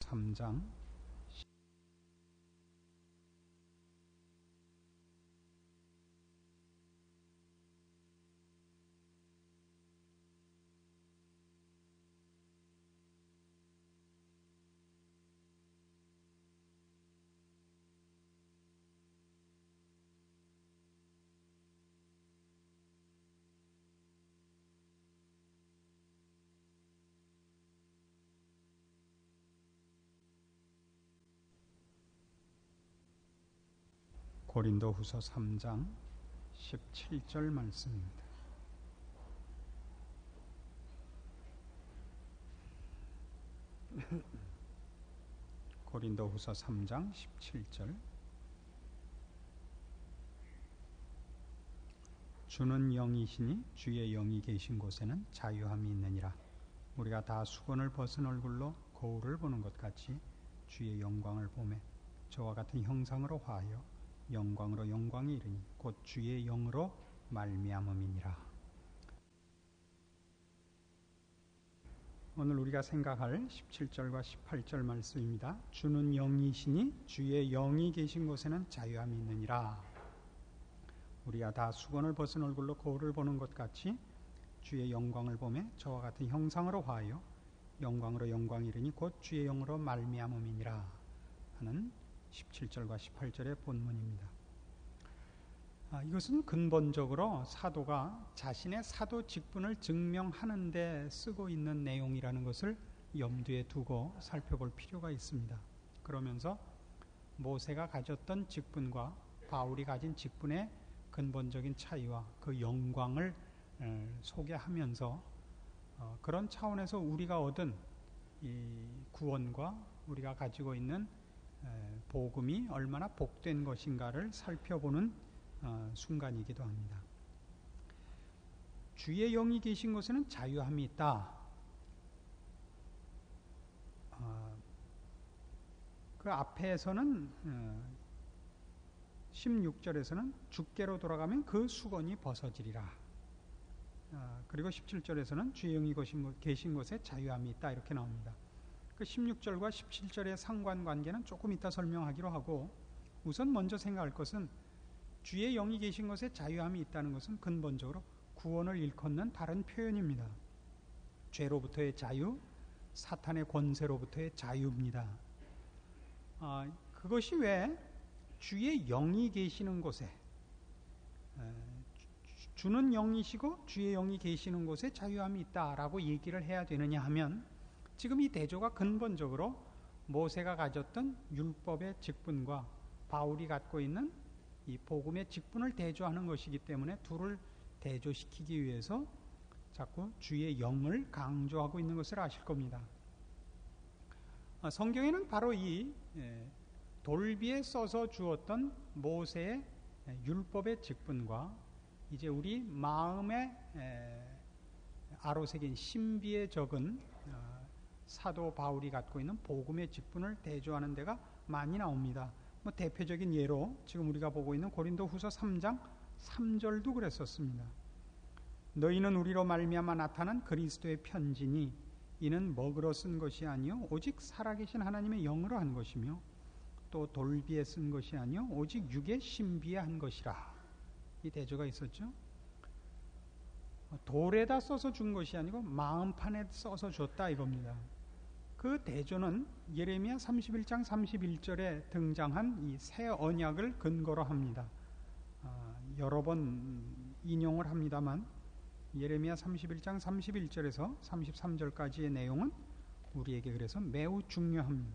3장 고린도후서 3장 17절 말씀입니다. 고린도후서 3장 17절. 주는 영이시니 주의 영이 계신 곳에는 자유함이 있느니라. 우리가 다 수건을 벗은 얼굴로 거울을 보는 것 같이 주의 영광을 보매 저와 같은 형상으로 화하여 영광으로 영광이 이르니 곧 주의 영으로 말미암음이니라. 오늘 우리가 생각할 17절과 18절 말씀입니다. 주는 영이시니 주의 영이 계신 곳에는 자유함이 있느니라. 우리가 다 수건을 벗은 얼굴로 거울을 보는 것 같이 주의 영광을 보매 저와 같은 형상으로 화하여 영광으로 영광이 이르니 곧 주의 영으로 말미암음이니라 하는 17절과 18절의 본문입니다. 이것은 근본적으로 사도가 자신의 사도 직분을 증명하는 데 쓰고 있는 내용이라는 것을 염두에 두고 살펴볼 필요가 있습니다. 그러면서 모세가 가졌던 직분과 바울이 가진 직분의 근본적인 차이와 그 영광을 소개하면서 그런 차원에서 우리가 얻은 이 구원과 우리가 가지고 있는 복음이 얼마나 복된 것인가를 살펴보는 순간이기도 합니다. 주의 영이 계신 곳에는 자유함이 있다. 그 앞에서는 16절에서는 주께로 돌아가면 그 수건이 벗어지리라. 그리고 17절에서는 주의 영이 계신 곳에 자유함이 있다 이렇게 나옵니다. 그 16절과 17절의 상관관계는 조금 이따 설명하기로 하고, 우선 먼저 생각할 것은 주의 영이 계신 곳에 자유함이 있다는 것은 근본적으로 구원을 일컫는 다른 표현입니다. 죄로부터의 자유, 사탄의 권세로부터의 자유입니다. 그것이 왜 주의 영이 계시는 곳에, 주는 영이시고 주의 영이 계시는 곳에 자유함이 있다라고 얘기를 해야 되느냐 하면, 지금 이 대조가 근본적으로 모세가 가졌던 율법의 직분과 바울이 갖고 있는 이 복음의 직분을 대조하는 것이기 때문에 둘을 대조시키기 위해서 자꾸 주의 영을 강조하고 있는 것을 아실 겁니다. 성경에는 바로 이 돌비에 써서 주었던 모세의 율법의 직분과 이제 우리 마음에 아로새긴 신비에 적은 사도 바울이 갖고 있는 복음의 직분을 대조하는 데가 많이 나옵니다. 대표적인 예로 지금 우리가 보고 있는 고린도후서 3장 3절도 그랬었습니다. 너희는 우리로 말미암아 나타난 그리스도의 편지니 이는 먹으러 쓴 것이 아니요 오직 살아계신 하나님의 영으로 한 것이며 또 돌비에 쓴 것이 아니요 오직 육의 신비에 한 것이라. 이 대조가 있었죠. 돌에다 써서 준 것이 아니고 마음판에 써서 줬다 이겁니다. 그 대조는 예레미야 31장 31절에 등장한 이 새 언약을 근거로 합니다. 여러 번 인용을 합니다만 예레미야 31장 31절에서 33절까지의 내용은 우리에게 그래서 매우 중요합니다.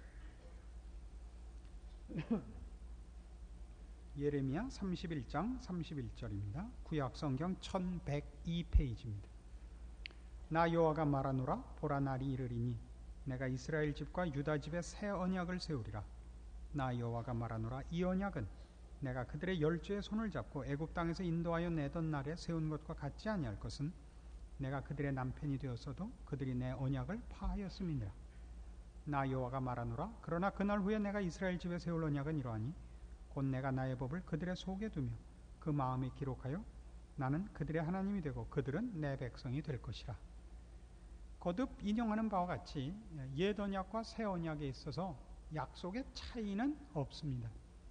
예레미야 31장 31절입니다. 구약성경 1102페이지입니다. 나 여호와가 말하노라. 보라 날이 이르리니 내가 이스라엘 집과 유다 집에 새 언약을 세우리라. 나 여호와가 말하노라. 이 언약은 내가 그들의 열조의 손을 잡고 애굽 땅에서 인도하여 내던 날에 세운 것과 같지 아니할 것은 내가 그들의 남편이 되었어도 그들이 내 언약을 파하였음이니라. 나 여호와가 말하노라. 그러나 그날 후에 내가 이스라엘 집에 세울 언약은 이러하니 곧 내가 나의 법을 그들의 속에 두며 그 마음에 기록하여 나는 그들의 하나님이 되고 그들은 내 백성이 될 것이라. 거듭 인용하는 바와 같이 옛 언약과 새 언약에 있어서 약속의 차이는 없습니다.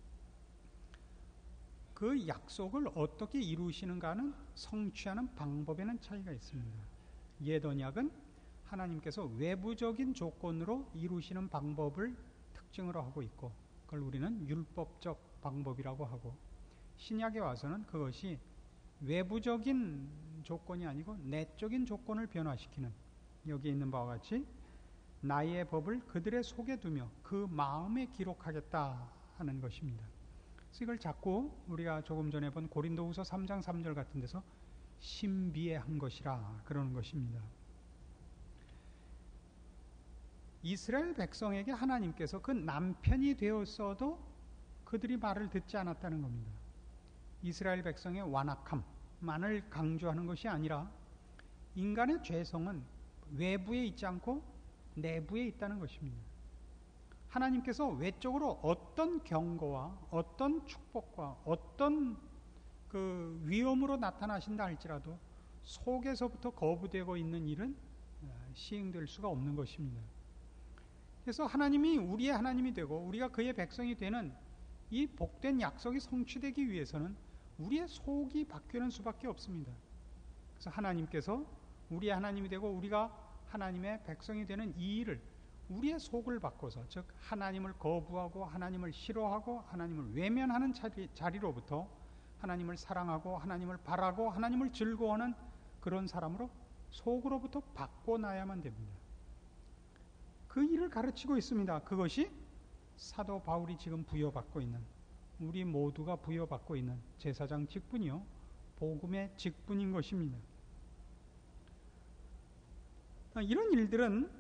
그 약속을 어떻게 이루시는가는 성취하는 방법에는 차이가 있습니다. 옛 언약은 하나님께서 외부적인 조건으로 이루시는 방법을 특징으로 하고 있고, 그걸 우리는 율법적 방법이라고 하고, 신약에 와서는 그것이 외부적인 조건이 아니고 내적인 조건을 변화시키는, 여기 있는 바와 같이 나의 법을 그들의 속에 두며 그 마음에 기록하겠다 하는 것입니다. 그래서 이걸 자꾸 우리가 조금 전에 본 고린도후서 3장 3절 같은 데서 신비에 한 것이라 그러는 것입니다. 이스라엘 백성에게 하나님께서 그 남편이 되었어도 그들이 말을 듣지 않았다는 겁니다. 이스라엘 백성의 완악함만을 강조하는 것이 아니라 인간의 죄성은 외부에 있지 않고 내부에 있다는 것입니다. 하나님께서 외적으로 어떤 경고와 어떤 축복과 어떤 그 위험으로 나타나신다 할지라도 속에서부터 거부되고 있는 일은 시행될 수가 없는 것입니다. 그래서 하나님이 우리의 하나님이 되고 우리가 그의 백성이 되는 이 복된 약속이 성취되기 위해서는 우리의 속이 바뀌는 수밖에 없습니다. 그래서 하나님께서 우리의 하나님이 되고 우리가 하나님의 백성이 되는 이 일을 우리의 속을 바꿔서, 즉 하나님을 거부하고 하나님을 싫어하고 하나님을 외면하는 자리로부터 하나님을 사랑하고 하나님을 바라고 하나님을 즐거워하는 그런 사람으로 속으로부터 바꿔놔야만 됩니다. 그 일을 가르치고 있습니다. 그것이 사도 바울이 지금 부여받고 있는, 우리 모두가 부여받고 있는 제사장 직분이요, 복음의 직분인 것입니다. 이런 일들은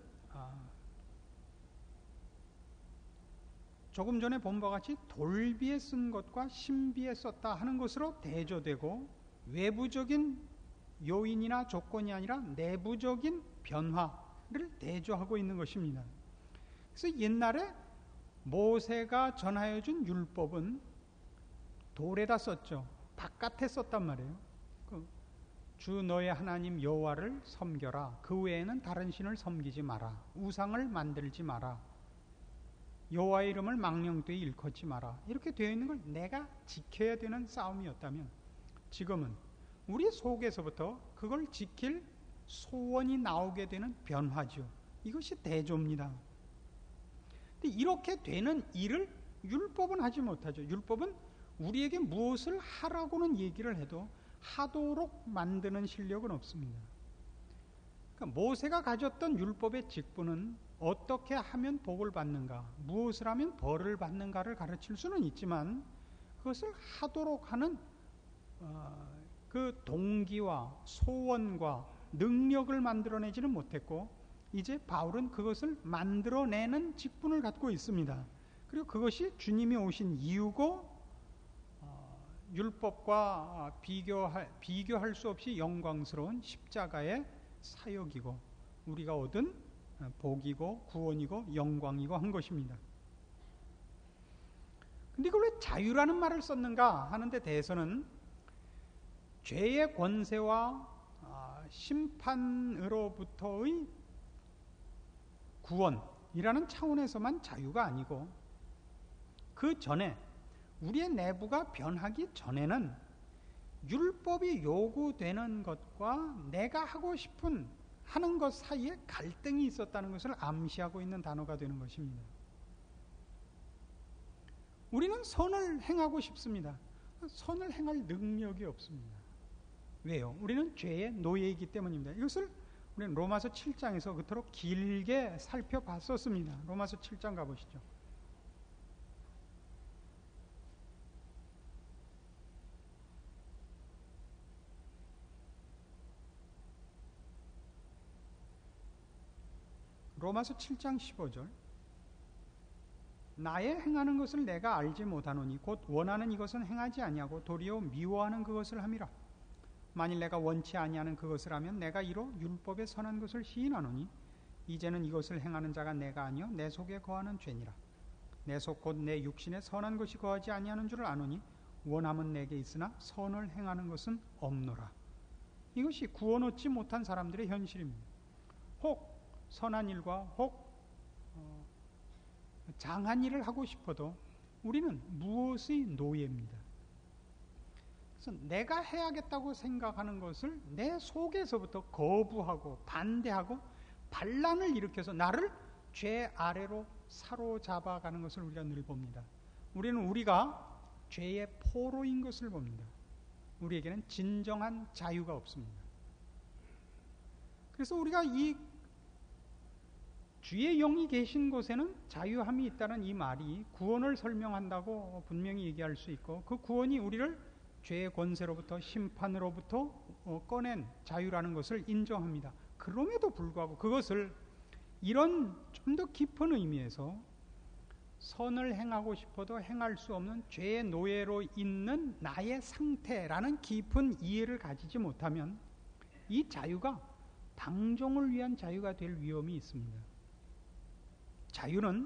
조금 전에 본 바와 같이 돌비에 쓴 것과 신비에 썼다 하는 것으로 대조되고, 외부적인 요인이나 조건이 아니라 내부적인 변화를 대조하고 있는 것입니다. 그래서 옛날에 모세가 전하여 준 율법은 돌에다 썼죠. 바깥에 썼단 말이에요. 주 너의 하나님 여호와를 섬겨라. 그 외에는 다른 신을 섬기지 마라. 우상을 만들지 마라. 여호와의 이름을 망령되이 일컫지 마라. 이렇게 되어 있는 걸 내가 지켜야 되는 싸움이었다면, 지금은 우리 속에서부터 그걸 지킬 소원이 나오게 되는 변화죠. 이것이 대조입니다. 근데 이렇게 되는 일을 율법은 하지 못하죠. 율법은 우리에게 무엇을 하라고는 얘기를 해도 하도록 만드는 실력은 없습니다. 그러니까 모세가 가졌던 율법의 직분은 어떻게 하면 복을 받는가, 무엇을 하면 벌을 받는가를 가르칠 수는 있지만 그것을 하도록 하는 그 동기와 소원과 능력을 만들어내지는 못했고, 이제 바울은 그것을 만들어내는 직분을 갖고 있습니다. 그리고 그것이 주님이 오신 이유고, 율법과 비교할 수 없이 영광스러운 십자가의 사역이고, 우리가 얻은 복이고 구원이고 영광이고 한 것입니다. 근데 이걸 왜 자유라는 말을 썼는가 하는 데 대해서는 죄의 권세와 심판으로부터의 구원이라는 차원에서만 자유가 아니고, 그 전에 우리의 내부가 변하기 전에는 율법이 요구되는 것과 내가 하고 싶은 하는 것 사이에 갈등이 있었다는 것을 암시하고 있는 단어가 되는 것입니다. 우리는 선을 행하고 싶습니다. 선을 행할 능력이 없습니다. 왜요? 우리는 죄의 노예이기 때문입니다. 이것을 우리는 로마서 7장에서 그토록 길게 살펴봤었습니다. 로마서 7장 가보시죠. 로마서 7장 15절. 나의 행하는 것을 내가 알지 못하노니 곧 원하는 이것은 행하지 아니하고 도리어 미워하는 그것을 함이라. 만일 내가 원치 아니하는 그것을 하면 내가 이로 율법에 선한 것을 시인하노니 이제는 이것을 행하는 자가 내가 아니요 내 속에 거하는 죄니라. 내 속 곧 내 육신에 선한 것이 거하지 아니하는 줄을 아노니 원함은 내게 있으나 선을 행하는 것은 없노라. 이것이 구원 얻지 못한 사람들의 현실입니다. 혹 선한 일과 혹 장한 일을 하고 싶어도 우리는 무엇의 노예입니다. 그래서 내가 해야겠다고 생각하는 것을 내 속에서부터 거부하고 반대하고 반란을 일으켜서 나를 죄 아래로 사로잡아가는 것을 우리가 늘 봅니다. 우리는 우리가 죄의 포로인 것을 봅니다. 우리에게는 진정한 자유가 없습니다. 그래서 우리가 이 주의 영이 계신 곳에는 자유함이 있다는 이 말이 구원을 설명한다고 분명히 얘기할 수 있고, 그 구원이 우리를 죄의 권세로부터 심판으로부터 꺼낸 자유라는 것을 인정합니다. 그럼에도 불구하고 그것을 이런 좀 더 깊은 의미에서 선을 행하고 싶어도 행할 수 없는 죄의 노예로 있는 나의 상태라는 깊은 이해를 가지지 못하면 이 자유가 방종을 위한 자유가 될 위험이 있습니다. 자유는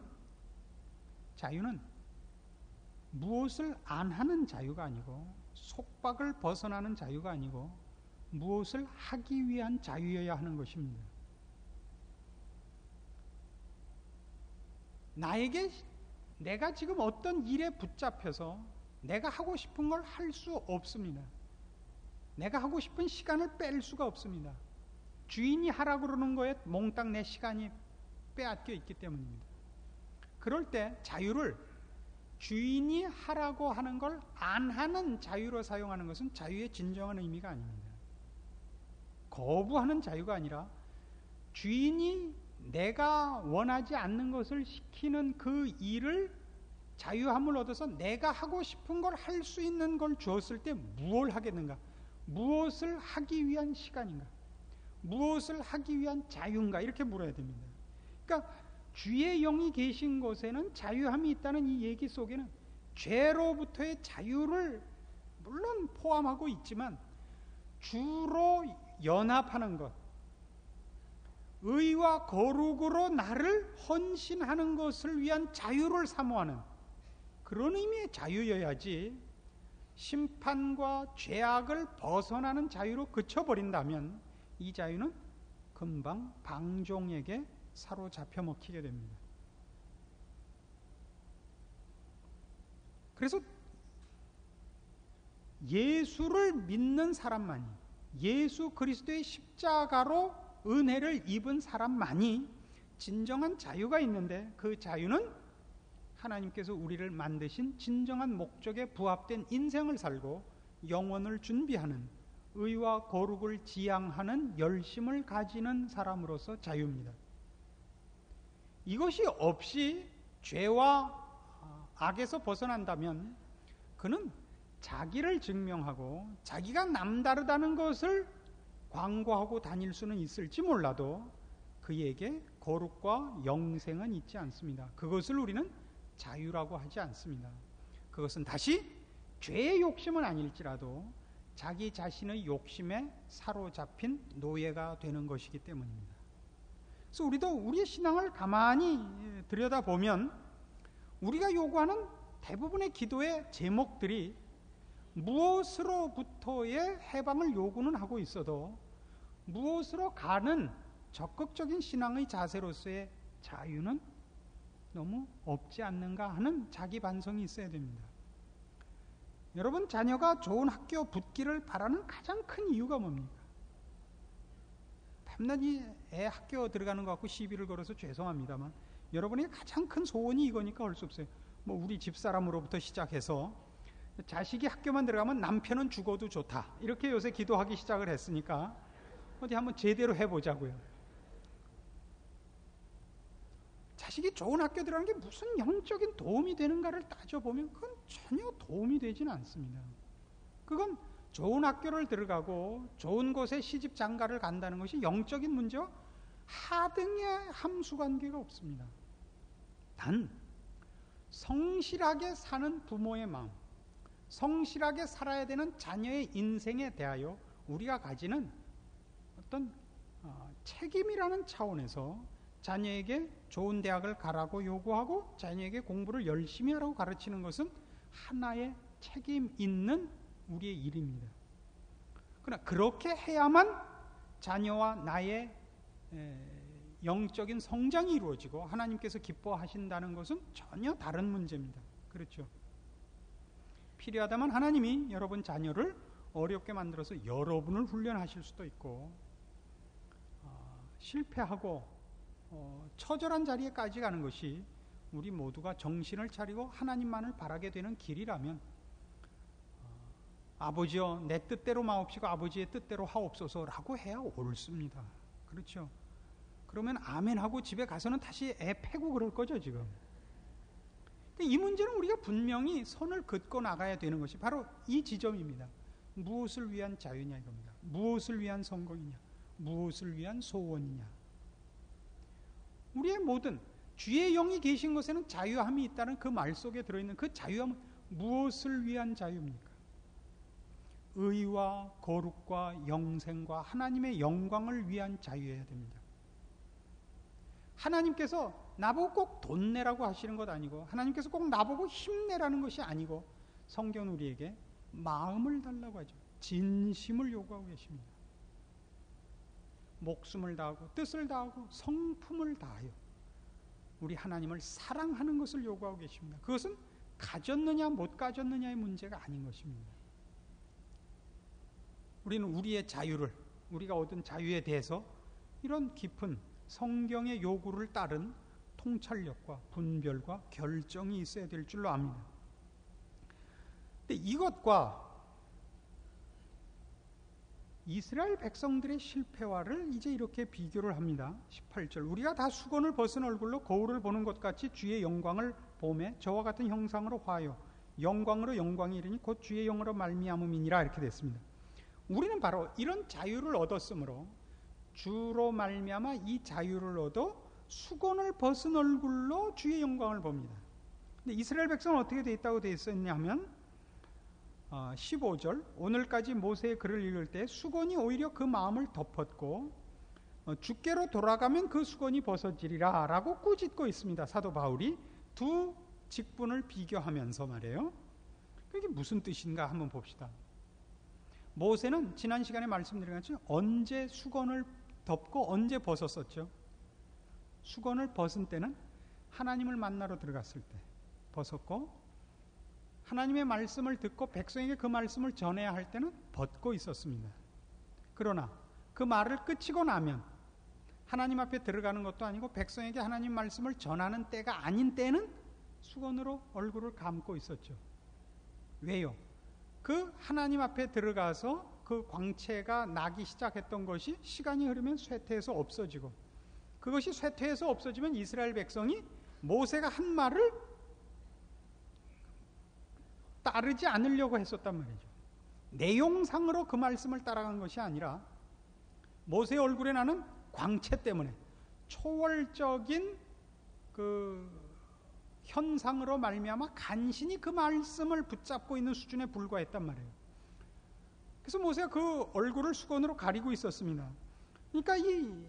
무엇을 안 하는 자유가 아니고, 속박을 벗어나는 자유가 아니고, 무엇을 하기 위한 자유여야 하는 것입니다. 내가 지금 어떤 일에 붙잡혀서 내가 하고 싶은 걸 할 수 없습니다. 내가 하고 싶은 시간을 뺄 수가 없습니다. 주인이 하라고 그러는 거에 몽땅 내 시간이 빼앗겨 있기 때문입니다. 그럴 때 자유를 주인이 하라고 하는 걸 안 하는 자유로 사용하는 것은 자유의 진정한 의미가 아닙니다. 거부하는 자유가 아니라 주인이 내가 원하지 않는 것을 시키는 그 일을 자유함을 얻어서 내가 하고 싶은 걸 할 수 있는 걸 주었을 때 무엇을 하겠는가? 무엇을 하기 위한 시간인가? 무엇을 하기 위한 자유인가? 이렇게 물어야 됩니다. 그러니까 주의 영이 계신 곳에는 자유함이 있다는 이 얘기 속에는 죄로부터의 자유를 물론 포함하고 있지만 주로 연합하는 것, 의와 거룩으로 나를 헌신하는 것을 위한 자유를 사모하는 그런 의미의 자유여야지, 심판과 죄악을 벗어나는 자유로 그쳐버린다면 이 자유는 금방 방종에게 사로잡혀 먹히게 됩니다. 그래서 예수를 믿는 사람만이, 예수 그리스도의 십자가로 은혜를 입은 사람만이 진정한 자유가 있는데, 그 자유는 하나님께서 우리를 만드신 진정한 목적에 부합된 인생을 살고 영원을 준비하는, 의와 거룩을 지향하는 열심을 가지는 사람으로서 자유입니다. 이것이 없이 죄와 악에서 벗어난다면 그는 자기를 증명하고 자기가 남다르다는 것을 광고하고 다닐 수는 있을지 몰라도 그에게 거룩과 영생은 있지 않습니다. 그것을 우리는 자유라고 하지 않습니다. 그것은 다시 죄의 욕심은 아닐지라도 자기 자신의 욕심에 사로잡힌 노예가 되는 것이기 때문입니다. 그래서 우리도 우리의 신앙을 가만히 들여다보면 우리가 요구하는 대부분의 기도의 제목들이 무엇으로부터의 해방을 요구는 하고 있어도 무엇으로 가는 적극적인 신앙의 자세로서의 자유는 너무 없지 않는가 하는 자기 반성이 있어야 됩니다. 여러분, 자녀가 좋은 학교 붙기를 바라는 가장 큰 이유가 뭡니까? 밤낮이 애 학교 들어가는 것 같고 시비를 걸어서 죄송합니다만 여러분의 가장 큰 소원이 이거니까 할 수 없어요. 뭐 우리 집사람으로부터 시작해서 자식이 학교만 들어가면 남편은 죽어도 좋다, 이렇게 요새 기도하기 시작을 했으니까 어디 한번 제대로 해보자고요. 자식이 좋은 학교 들어가는 게 무슨 영적인 도움이 되는가를 따져보면 그건 전혀 도움이 되지는 않습니다. 그건 좋은 학교를 들어가고 좋은 곳에 시집 장가를 간다는 것이 영적인 문제와 하등의 함수관계가 없습니다. 단 성실하게 사는 부모의 마음, 성실하게 살아야 되는 자녀의 인생에 대하여 우리가 가지는 어떤 책임이라는 차원에서 자녀에게 좋은 대학을 가라고 요구하고 자녀에게 공부를 열심히 하라고 가르치는 것은 하나의 책임 있는 우리의 일입니다. 그러나 그렇게 해야만 자녀와 나의 영적인 성장이 이루어지고 하나님께서 기뻐하신다는 것은 전혀 다른 문제입니다. 그렇죠? 필요하다면 하나님이 여러분 자녀를 어렵게 만들어서 여러분을 훈련하실 수도 있고, 실패하고 처절한 자리에까지 가는 것이 우리 모두가 정신을 차리고 하나님만을 바라게 되는 길이라면, 아버지여 내 뜻대로 마옵시고 아버지의 뜻대로 하옵소서라고 해야 옳습니다. 그렇죠? 그러면 아멘하고 집에 가서는 다시 애 패고 그럴 거죠 지금. 이 문제는 우리가 분명히 선을 긋고 나가야 되는 것이 바로 이 지점입니다. 무엇을 위한 자유냐 이겁니다. 무엇을 위한 성공이냐, 무엇을 위한 소원이냐. 우리의 모든 주의 영이 계신 것에는 자유함이 있다는 그 말 속에 들어있는 그 자유함은 무엇을 위한 자유입니까? 의와 거룩과 영생과 하나님의 영광을 위한 자유여야 됩니다. 하나님께서 나보고 꼭 돈 내라고 하시는 것 아니고, 하나님께서 꼭 나보고 힘내라는 것이 아니고, 성경은 우리에게 마음을 달라고 하죠. 진심을 요구하고 계십니다. 목숨을 다하고 뜻을 다하고 성품을 다하여 우리 하나님을 사랑하는 것을 요구하고 계십니다. 그것은 가졌느냐 못 가졌느냐의 문제가 아닌 것입니다. 우리는 우리의 자유를, 우리가 얻은 자유에 대해서 이런 깊은 성경의 요구를 따른 통찰력과 분별과 결정이 있어야 될 줄로 압니다. 근데 이것과 이스라엘 백성들의 실패와를 이제 이렇게 비교를 합니다. 18절, 우리가 다 수건을 벗은 얼굴로 거울을 보는 것 같이 주의 영광을 보매 저와 같은 형상으로 화하여 영광으로 영광이 이르니 곧 주의 영으로 말미암음이니라. 이렇게 됐습니다. 우리는 바로 이런 자유를 얻었으므로 주로 말미암아 이 자유를 얻어 수건을 벗은 얼굴로 주의 영광을 봅니다. 근데 이스라엘 백성은 어떻게 되어 있다고 되어 있었냐 하면 15절, 오늘까지 모세의 글을 읽을 때 수건이 오히려 그 마음을 덮었고 주께로 돌아가면 그 수건이 벗어지리라 라고 꾸짖고 있습니다. 사도 바울이 두 직분을 비교하면서 말이에요. 그게 무슨 뜻인가 한번 봅시다. 모세는 지난 시간에 말씀드린 것처럼 언제 수건을 덮고 언제 벗었었죠? 수건을 벗은 때는 하나님을 만나러 들어갔을 때 벗었고, 하나님의 말씀을 듣고 백성에게 그 말씀을 전해야 할 때는 벗고 있었습니다. 그러나 그 말을 끝이고 나면 하나님 앞에 들어가는 것도 아니고 백성에게 하나님 말씀을 전하는 때가 아닌 때는 수건으로 얼굴을 감고 있었죠. 왜요? 그 하나님 앞에 들어가서 그 광채가 나기 시작했던 것이 시간이 흐르면 쇠퇴해서 없어지고, 그것이 쇠퇴해서 없어지면 이스라엘 백성이 모세가 한 말을 따르지 않으려고 했었단 말이죠. 내용상으로 그 말씀을 따라간 것이 아니라 모세의 얼굴에 나는 광채 때문에 초월적인 그 현상으로 말미암아 간신히 그 말씀을 붙잡고 있는 수준에 불과했단 말이에요. 그래서 모세가 그 얼굴을 수건으로 가리고 있었습니다. 그러니까 이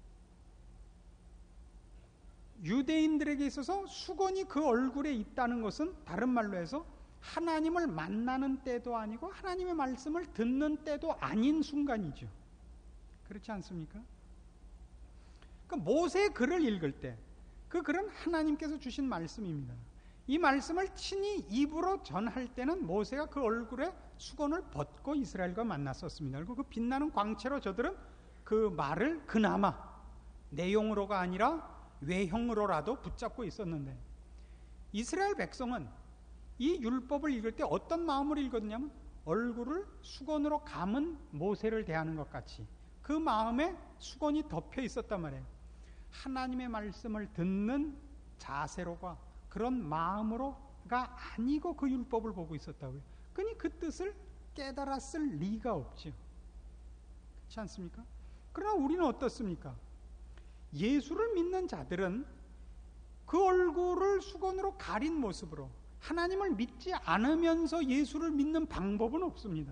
유대인들에게 있어서 수건이 그 얼굴에 있다는 것은 다른 말로 해서 하나님을 만나는 때도 아니고 하나님의 말씀을 듣는 때도 아닌 순간이죠. 그렇지 않습니까? 그러니까 모세의 글을 읽을 때 그 글은 하나님께서 주신 말씀입니다. 이 말씀을 친히 입으로 전할 때는 모세가 그 얼굴에 수건을 벗고 이스라엘과 만났었습니다. 그리고 그 빛나는 광채로 저들은 그 말을 그나마 내용으로가 아니라 외형으로라도 붙잡고 있었는데, 이스라엘 백성은 이 율법을 읽을 때 어떤 마음으로 읽었냐면 얼굴을 수건으로 감은 모세를 대하는 것 같이 그 마음에 수건이 덮여 있었단 말이에요. 하나님의 말씀을 듣는 자세로가 그런 마음으로가 아니고 그 율법을 보고 있었다고요. 그러니 그 뜻을 깨달았을 리가 없죠. 그렇지 않습니까? 그러나 우리는 어떻습니까? 예수를 믿는 자들은 그 얼굴을 수건으로 가린 모습으로 하나님을 믿지 않으면서 예수를 믿는 방법은 없습니다.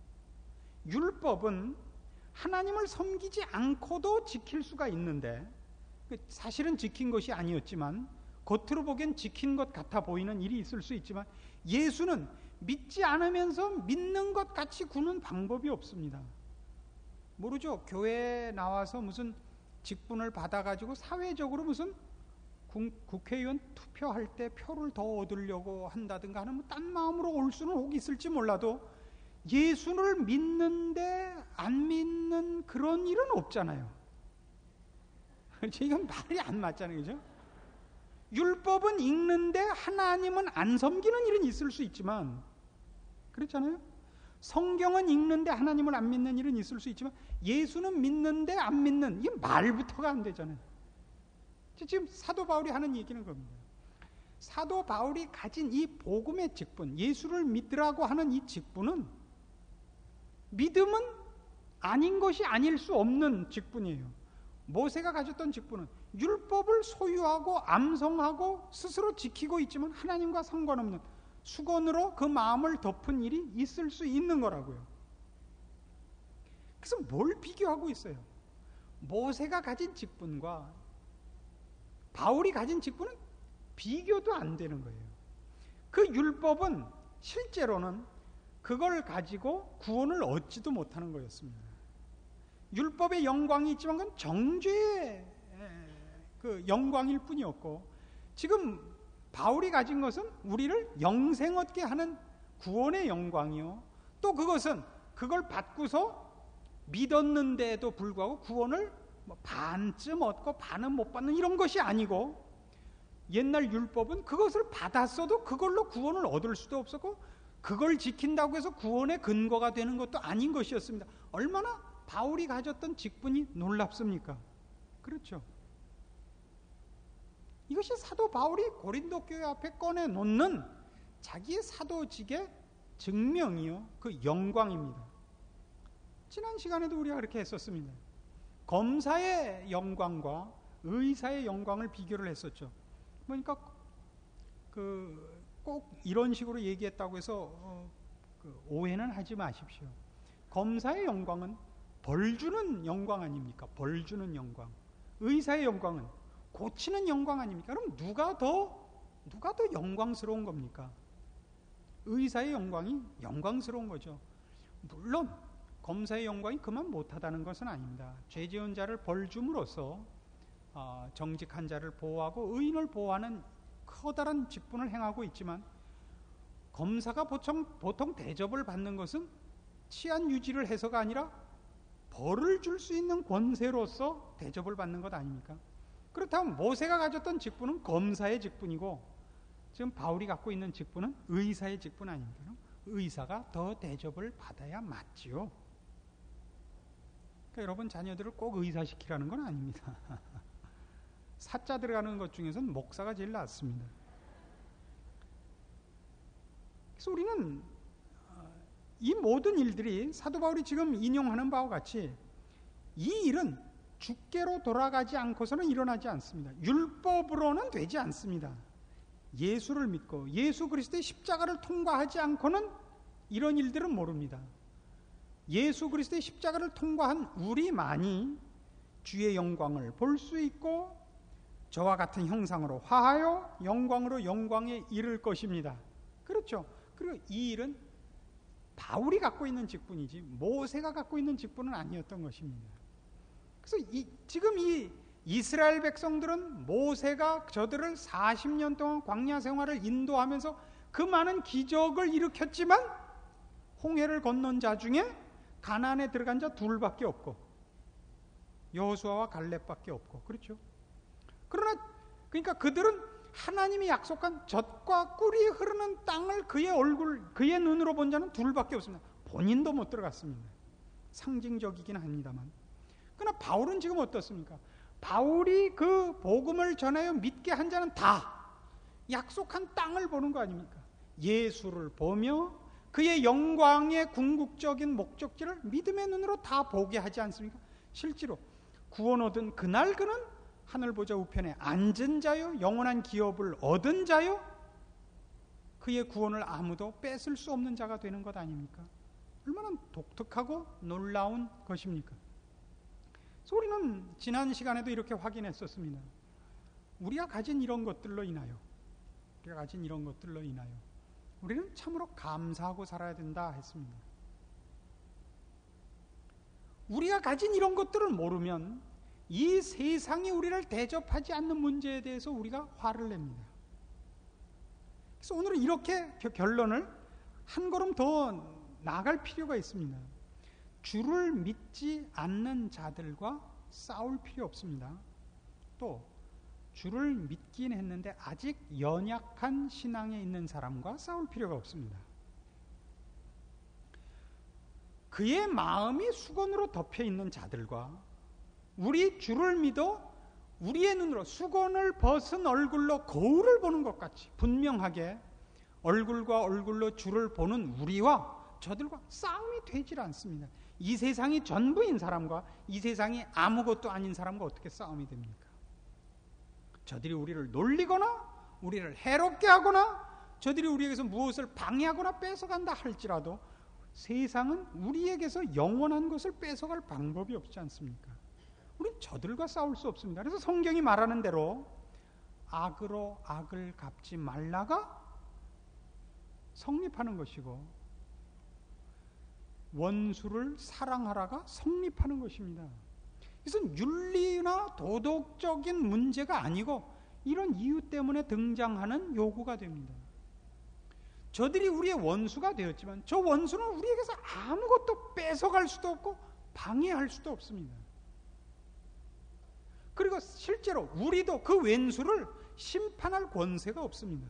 율법은 하나님을 섬기지 않고도 지킬 수가 있는데, 사실은 지킨 것이 아니었지만 겉으로 보기엔 지킨 것 같아 보이는 일이 있을 수 있지만, 예수는 믿지 않으면서 믿는 것 같이 구는 방법이 없습니다. 모르죠? 교회에 나와서 무슨 직분을 받아가지고 사회적으로 무슨 국회의원 투표할 때 표를 더 얻으려고 한다든가 하는 딴 마음으로 올 수는 혹 있을지 몰라도 예수를 믿는데 안 믿는 그런 일은 없잖아요. 이건 말이 안 맞잖아요. 그죠? 율법은 읽는데 하나님은 안 섬기는 일은 있을 수 있지만, 그렇잖아요. 성경은 읽는데 하나님을 안 믿는 일은 있을 수 있지만 예수는 믿는데 안 믿는, 이게 말부터가 안 되잖아요. 지금 사도 바울이 하는 얘기는 겁니다. 사도 바울이 가진 이 복음의 직분, 예수를 믿으라고 하는 이 직분은 믿음은 아닌 것이 아닐 수 없는 직분이에요. 모세가 가졌던 직분은 율법을 소유하고 암송하고 스스로 지키고 있지만 하나님과 상관없는 수건으로 그 마음을 덮은 일이 있을 수 있는 거라고요. 그래서 뭘 비교하고 있어요? 모세가 가진 직분과 바울이 가진 직분은 비교도 안 되는 거예요. 그 율법은 실제로는 그걸 가지고 구원을 얻지도 못하는 거였습니다. 율법의 영광이 있지만 그건 정죄의 그 영광일 뿐이었고, 지금 바울이 가진 것은 우리를 영생 얻게 하는 구원의 영광이요, 또 그것은 그걸 받고서 믿었는데도 불구하고 구원을 반쯤 얻고 반은 못 받는 이런 것이 아니고, 옛날 율법은 그것을 받았어도 그걸로 구원을 얻을 수도 없었고 그걸 지킨다고 해서 구원의 근거가 되는 것도 아닌 것이었습니다. 얼마나 바울이 가졌던 직분이 놀랍습니까? 그렇죠. 이것이 사도 바울이 고린도 교회 앞에 꺼내놓는 자기의 사도직의 증명이요, 그 영광입니다. 지난 시간에도 우리가 그렇게 했었습니다. 검사의 영광과 의사의 영광을 비교를 했었죠. 그러니까 꼭 이런 식으로 얘기했다고 해서 오해는 하지 마십시오. 검사의 영광은 벌 주는 영광 아닙니까? 벌 주는 영광. 의사의 영광은 고치는 영광 아닙니까? 그럼 누가 더 영광스러운 겁니까? 의사의 영광이 영광스러운 거죠. 물론 검사의 영광이 그만 못하다는 것은 아닙니다. 죄 지은 자를 벌 줌으로써 정직한 자를 보호하고 의인을 보호하는 커다란 직분을 행하고 있지만, 검사가 보통 대접을 받는 것은 치안 유지를 해서가 아니라 벌을 줄 수 있는 권세로서 대접을 받는 것 아닙니까? 그렇다면 모세가 가졌던 직분은 검사의 직분이고 지금 바울이 갖고 있는 직분은 의사의 직분 아닙니까? 의사가 더 대접을 받아야 맞지요. 그러니까 여러분 자녀들을 꼭 의사시키라는 건 아닙니다. 사자 들어가는 것 중에서는 목사가 제일 낫습니다. 그래서 우리는 이 모든 일들이 사도 바울이 지금 인용하는 바와 같이 이 일은 주께로 돌아가지 않고서는 일어나지 않습니다. 율법으로는 되지 않습니다. 예수를 믿고 예수 그리스도의 십자가를 통과하지 않고는 이런 일들은 모릅니다. 예수 그리스도의 십자가를 통과한 우리만이 주의 영광을 볼 수 있고 저와 같은 형상으로 화하여 영광으로 영광에 이를 것입니다. 그렇죠. 그리고 이 일은 바울이 갖고 있는 직분이지 모세가 갖고 있는 직분은 아니었던 것입니다. 그래서 지금 이 이스라엘 백성들은 모세가 저들을 40년 동안 광야 생활을 인도하면서 그 많은 기적을 일으켰지만 홍해를 건넌 자 중에 가나안에 들어간 자 둘밖에 없고 여호수아와 갈렙밖에 없고, 그렇죠. 그러니까 그들은 하나님이 약속한 젖과 꿀이 흐르는 땅을 그의 눈으로 본 자는 둘밖에 없습니다. 본인도 못 들어갔습니다. 상징적이긴 합니다만. 그러나 바울은 지금 어떻습니까? 바울이 그 복음을 전하여 믿게 한 자는 다 약속한 땅을 보는 거 아닙니까? 예수를 보며 그의 영광의 궁극적인 목적지를 믿음의 눈으로 다 보게 하지 않습니까? 실제로 구원 얻은 그날 그는 하늘 보좌 우편에 앉은 자요, 영원한 기업을 얻은 자요, 그의 구원을 아무도 뺏을 수 없는 자가 되는 것 아닙니까? 얼마나 독특하고 놀라운 것입니까? 그래서 우리는 지난 시간에도 이렇게 확인했었습니다. 우리가 가진 이런 것들로 인하여 우리는 참으로 감사하고 살아야 된다 했습니다. 우리가 가진 이런 것들을 모르면 이 세상이 우리를 대접하지 않는 문제에 대해서 우리가 화를 냅니다. 그래서 오늘은 이렇게 결론을 한 걸음 더 나아갈 필요가 있습니다. 주를 믿지 않는 자들과 싸울 필요 없습니다. 또 주를 믿긴 했는데 아직 연약한 신앙에 있는 사람과 싸울 필요가 없습니다. 그의 마음이 수건으로 덮여 있는 자들과 우리 주를 믿어 우리의 눈으로 수건을 벗은 얼굴로 거울을 보는 것 같이 분명하게 얼굴과 얼굴로 주를 보는 우리와 저들과 싸움이 되질 않습니다. 이 세상이 전부인 사람과 이 세상이 아무것도 아닌 사람과 어떻게 싸움이 됩니까? 저들이 우리를 놀리거나 우리를 해롭게 하거나 저들이 우리에게서 무엇을 방해하거나 뺏어간다 할지라도 세상은 우리에게서 영원한 것을 뺏어갈 방법이 없지 않습니까? 우리는 저들과 싸울 수 없습니다. 그래서 성경이 말하는 대로 악으로 악을 갚지 말라가 성립하는 것이고 원수를 사랑하라가 성립하는 것입니다. 이것은 윤리나 도덕적인 문제가 아니고 이런 이유 때문에 등장하는 요구가 됩니다. 저들이 우리의 원수가 되었지만 저 원수는 우리에게서 아무것도 뺏어갈 수도 없고 방해할 수도 없습니다. 그리고 실제로 우리도 그 왼수를 심판할 권세가 없습니다.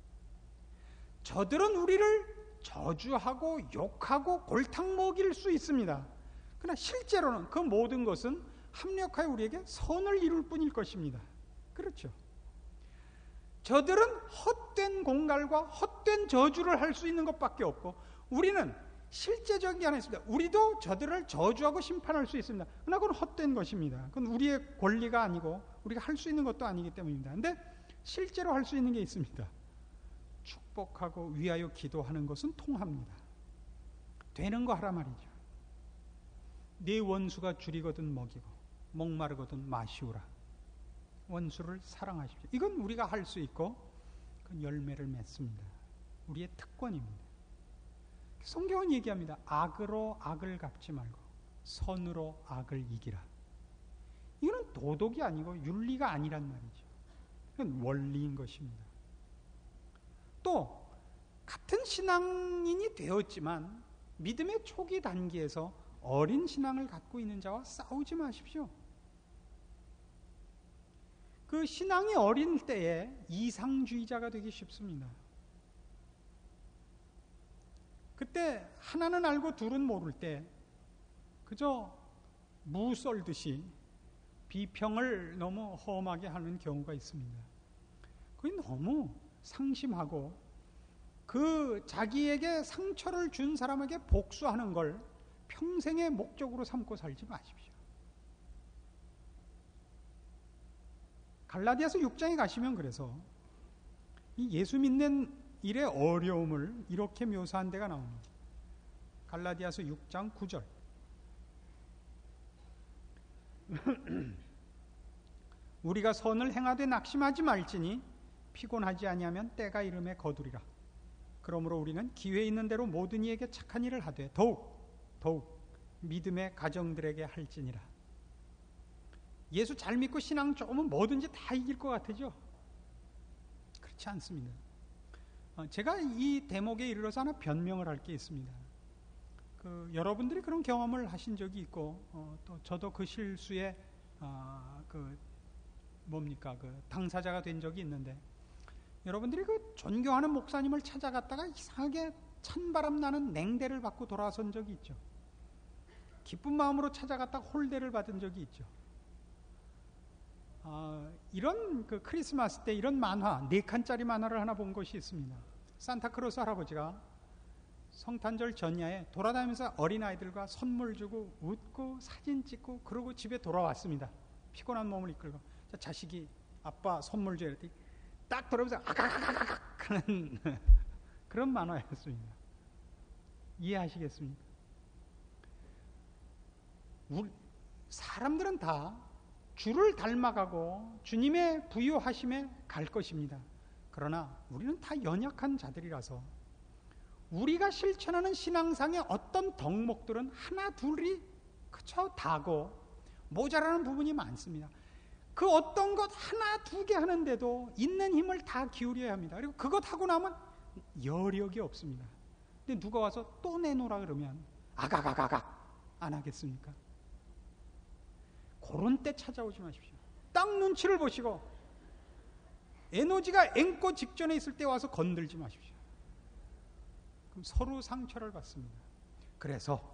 저들은 우리를 저주하고 욕하고 골탕 먹일 수 있습니다. 그러나 실제로는 그 모든 것은 합력하여 우리에게 선을 이룰 뿐일 것입니다. 그렇죠? 저들은 헛된 공갈과 헛된 저주를 할 수 있는 것밖에 없고 우리는 실제적인 게 하나 있습니다. 우리도 저들을 저주하고 심판할 수 있습니다. 그러나 그건 헛된 것입니다. 그건 우리의 권리가 아니고 우리가 할 수 있는 것도 아니기 때문입니다. 그런데 실제로 할 수 있는 게 있습니다. 축복하고 위하여 기도하는 것은 통합니다. 되는 거 하라 말이죠. 네 원수가 줄이거든 먹이고 목마르거든 마시우라. 원수를 사랑하십시오. 이건 우리가 할 수 있고 그 열매를 맺습니다. 우리의 특권입니다. 성경은 얘기합니다. 악으로 악을 갚지 말고 선으로 악을 이기라. 이거는 도덕이 아니고 윤리가 아니란 말이죠. 이건 원리인 것입니다. 또 같은 신앙인이 되었지만 믿음의 초기 단계에서 어린 신앙을 갖고 있는 자와 싸우지 마십시오. 그 신앙이 어린 때에 이상주의자가 되기 쉽습니다. 그때 하나는 알고 둘은 모를 때 그저 무 썰듯이 비평을 너무 험하게 하는 경우가 있습니다. 그게 너무 상심하고 그 자기에게 상처를 준 사람에게 복수하는 걸 평생의 목적으로 삼고 살지 마십시오. 갈라디아서 6장에 가시면 그래서 이 예수 믿는 일의 어려움을 이렇게 묘사한 데가 나옵니다. 갈라디아서 6장 9절. 우리가 선을 행하되 낙심하지 말지니 피곤하지 아니하면 때가 이름에 거두리라. 그러므로 우리는 기회 있는 대로 모든 이에게 착한 일을 하되 더욱 믿음의 가정들에게 할지니라. 예수 잘 믿고 신앙 조금은 뭐든지 다 이길 것 같으죠? 그렇지 않습니다. 제가 이 대목에 이르러서 하나 변명을 할 게 있습니다. 여러분들이 그런 경험을 하신 적이 있고 또 저도 그 실수에 당사자가 된 적이 있는데 여러분들이 그 존경하는 목사님을 찾아갔다가 이상하게 찬바람 나는 냉대를 받고 돌아선 적이 있죠. 기쁜 마음으로 찾아갔다가 홀대를 받은 적이 있죠. 이런 그 크리스마스 때 이런 만화 4칸짜리 만화를 하나 본 것이 있습니다. 산타크로스 할아버지가 성탄절 전야에 돌아다니면서 어린아이들과 선물 주고 웃고 사진 찍고 그러고 집에 돌아왔습니다. 피곤한 몸을 이끌고 자식이 아빠 선물 줘야 돼. 딱 돌아오면서 아가가가가 하는 그런 만화였습니다. 이해하시겠습니까? 사람들은 다 주를 닮아가고 주님의 부유하심에 갈 것입니다. 그러나 우리는 다 연약한 자들이라서 우리가 실천하는 신앙상의 어떤 덕목들은 하나 둘이 그저 다고 모자라는 부분이 많습니다. 그 어떤 것 하나 두 개 하는데도 있는 힘을 다 기울여야 합니다. 그리고 그것 하고 나면 여력이 없습니다. 근데 누가 와서 또 내놓으라 그러면 아가가가가 안 하겠습니까? 그런 때 찾아오지 마십시오. 딱 눈치를 보시고 에너지가 앵꼬 직전에 있을 때 와서 건들지 마십시오. 그럼 서로 상처를 받습니다. 그래서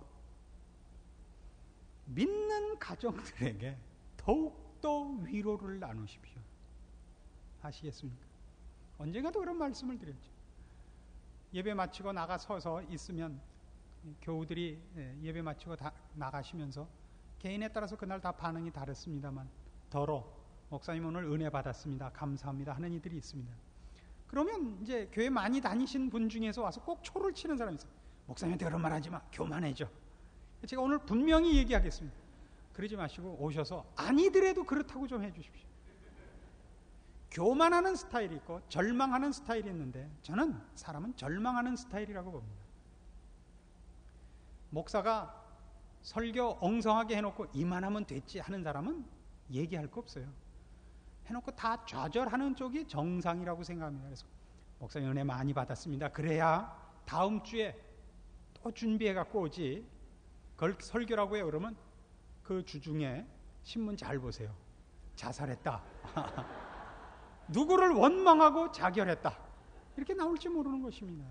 믿는 가정들에게 더욱더 위로를 나누십시오. 아시겠습니까? 언젠가도 그런 말씀을 드렸죠. 예배 마치고 나가 서서 있으면 교우들이 예배 마치고 다 나가시면서 개인에 따라서 그날 다 반응이 다릅니다만 목사님 오늘 은혜 받았습니다. 감사합니다 하는 이들이 있습니다. 그러면 이제 교회 많이 다니신 분 중에서 와서 꼭 초를 치는 사람이 있어요. 목사님한테 그런 말 하지 마. 교만해져. 제가 오늘 분명히 얘기하겠습니다. 그러지 마시고 오셔서 아니더라도 그렇다고 좀 해주십시오. 교만하는 스타일이 있고 절망하는 스타일이 있는데 저는 사람은 절망하는 스타일이라고 봅니다. 목사가 설교 엉성하게 해놓고 이만하면 됐지 하는 사람은 얘기할 거 없어요. 해놓고 다 좌절하는 쪽이 정상이라고 생각합니다. 그래서 목사님 은혜 많이 받았습니다. 그래야 다음 주에 또 준비해 갖고 오지. 그걸 설교라고 해요. 그러면 그 주중에 신문 잘 보세요. 자살했다. 누구를 원망하고 자결했다. 이렇게 나올지 모르는 것입니다.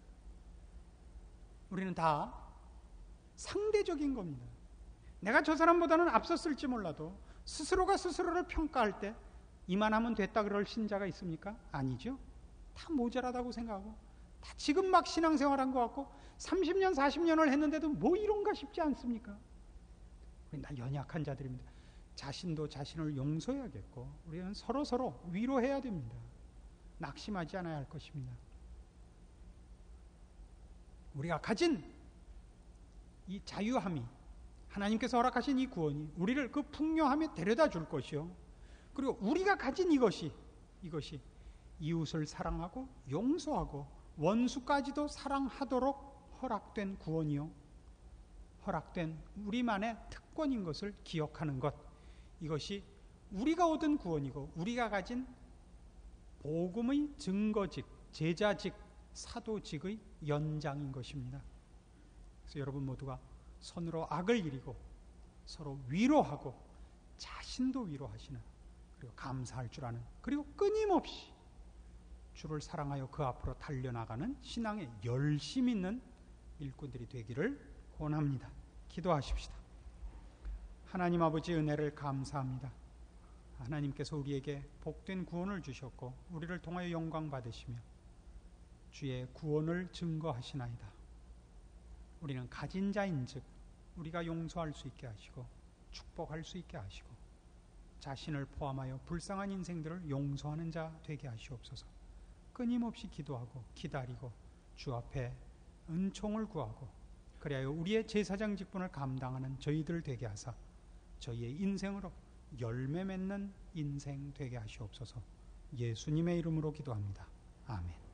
우리는 다 상대적인 겁니다. 내가 저 사람보다는 앞섰을지 몰라도 스스로가 스스로를 평가할 때 이만하면 됐다 그럴 신자가 있습니까? 아니죠. 다 모자라다고 생각하고 다 지금 막 신앙생활한 것 같고 30년 40년을 했는데도 뭐 이런가 싶지 않습니까? 우리 다 연약한 자들입니다. 자신도 자신을 용서해야겠고 우리는 서로 위로해야 됩니다. 낙심하지 않아야 할 것입니다. 우리가 가진 이 자유함이 하나님께서 허락하신 이 구원이 우리를 그 풍요함에 데려다 줄 것이요. 그리고 우리가 가진 이것이 이웃을 사랑하고 용서하고 원수까지도 사랑하도록 허락된 구원이요. 허락된 우리만의 특권인 것을 기억하는 것. 이것이 우리가 얻은 구원이고 우리가 가진 복음의 증거직, 제자직, 사도직의 연장인 것입니다. 그래서 여러분 모두가 손으로 악을 이기고 서로 위로하고 자신도 위로하시는 그리고 감사할 줄 아는 그리고 끊임없이 주를 사랑하여 그 앞으로 달려나가는 신앙에 열심 있는 일꾼들이 되기를 원합니다. 기도하십시다. 하나님 아버지 은혜를 감사합니다. 하나님께서 우리에게 복된 구원을 주셨고 우리를 통하여 영광 받으시며 주의 구원을 증거하시나이다. 우리는 가진 자인즉 우리가 용서할 수 있게 하시고 축복할 수 있게 하시고 자신을 포함하여 불쌍한 인생들을 용서하는 자 되게 하시옵소서. 끊임없이 기도하고 기다리고 주 앞에 은총을 구하고 그리하여 우리의 제사장 직분을 감당하는 저희들 되게 하사 저희의 인생으로 열매 맺는 인생 되게 하시옵소서. 예수님의 이름으로 기도합니다. 아멘.